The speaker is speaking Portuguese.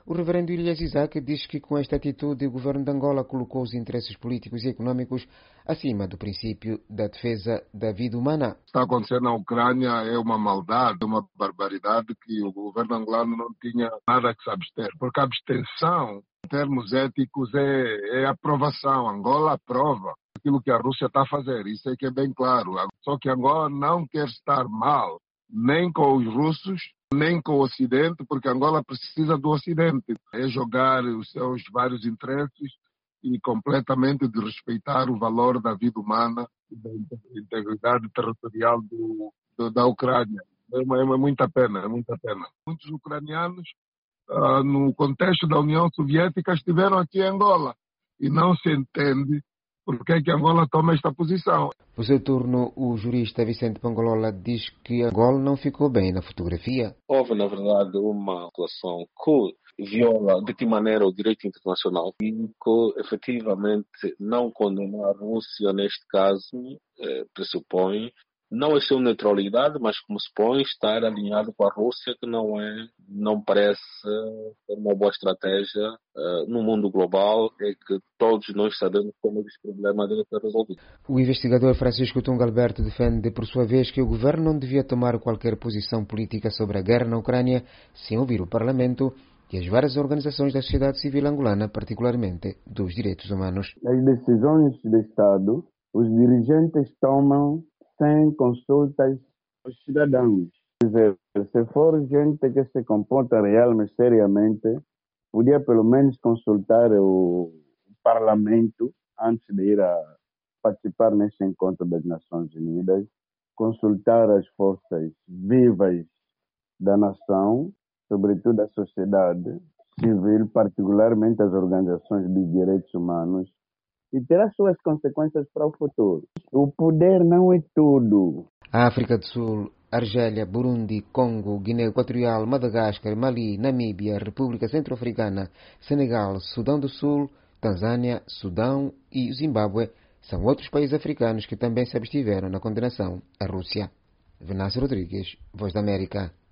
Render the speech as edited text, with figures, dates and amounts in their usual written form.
O reverendo Elias Isaac diz que com esta atitude o governo de Angola colocou os interesses políticos e econômicos acima do princípio da defesa da vida humana. Está acontecendo na Ucrânia é uma maldade, uma barbaridade que o governo angolano não tinha nada que se abster, porque a abstenção, em termos éticos, é aprovação. Angola aprova aquilo que a Rússia está a fazer, isso é que é bem claro. Só que Angola não quer estar mal, nem com os russos, nem com o Ocidente, porque Angola precisa do Ocidente. É jogar os seus vários interesses e completamente de respeitar o valor da vida humana e da integridade territorial da Ucrânia. É muita pena, é muita pena. Muitos ucranianos, no contexto da União Soviética, estiveram aqui em Angola e não se entende por que é que Angola toma esta posição. Por seu turno, o jurista Vicente Pangolola diz que Angola não ficou bem na fotografia. Houve, na verdade, uma atuação que viola de que maneira o direito internacional e que, efetivamente, não condenar a Rússia, neste caso, pressupõe não a sua neutralidade, mas como se põe estar alinhado com a Rússia, que não parece uma boa estratégia no mundo global, é que todos nós sabemos como esse problema deve ser resolvido. O investigador Francisco Tunga Alberto defende, por sua vez, que o governo não devia tomar qualquer posição política sobre a guerra na Ucrânia sem ouvir o Parlamento e as várias organizações da sociedade civil angolana, particularmente dos direitos humanos. As decisões do Estado, os dirigentes tomam sem consultas aos cidadãos. Quer dizer, se for gente que se comporta realmente seriamente, podia pelo menos consultar o Parlamento antes de ir a participar neste encontro das Nações Unidas, consultar as forças vivas da nação, sobretudo a sociedade civil, particularmente as organizações de direitos humanos, e terá suas consequências para o futuro. O poder não é tudo. A África do Sul, Argélia, Burundi, Congo, Guiné Equatorial, Madagascar, Mali, Namíbia, República Centro-Africana, Senegal, Sudão do Sul, Tanzânia, Sudão e Zimbábue são outros países africanos que também se abstiveram na condenação à Rússia. Venâncio Rodrigues, Voz da América.